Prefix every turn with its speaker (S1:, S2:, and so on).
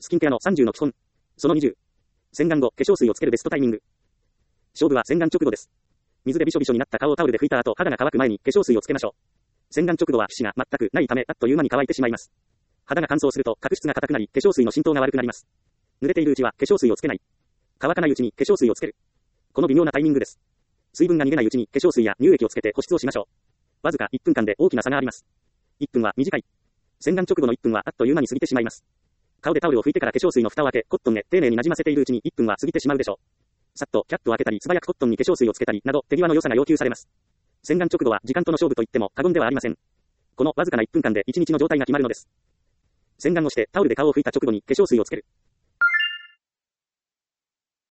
S1: スキンケアの30の基本。その20。洗顔後、化粧水をつけるベストタイミング。勝負は洗顔直後です。水でびしょびしょになった顔をタオルで拭いた後、肌が乾く前に化粧水をつけましょう。洗顔直後は皮脂が全くないため、あっという間に乾いてしまいます。肌が乾燥すると角質が硬くなり、化粧水の浸透が悪くなります。濡れているうちは化粧水をつけない。乾かないうちに化粧水をつける。この微妙なタイミングです。水分が逃げないうちに化粧水や乳液をつけて保湿をしましょう。わずか1分間で大きな差があります。1分は短い。洗顔直後の1分はあっという間に過ぎてしまいます。顔でタオルを拭いてから化粧水の蓋を開け、コットンへ丁寧に馴染ませているうちに1分は過ぎてしまうでしょう。さっとキャップを開けたり、素早くコットンに化粧水をつけたりなど手際の良さが要求されます。洗顔直後は時間との勝負と言っても過言ではありません。このわずかな1分間で1日の状態が決まるのです。洗顔をしてタオルで顔を拭いた直後に化粧水をつける。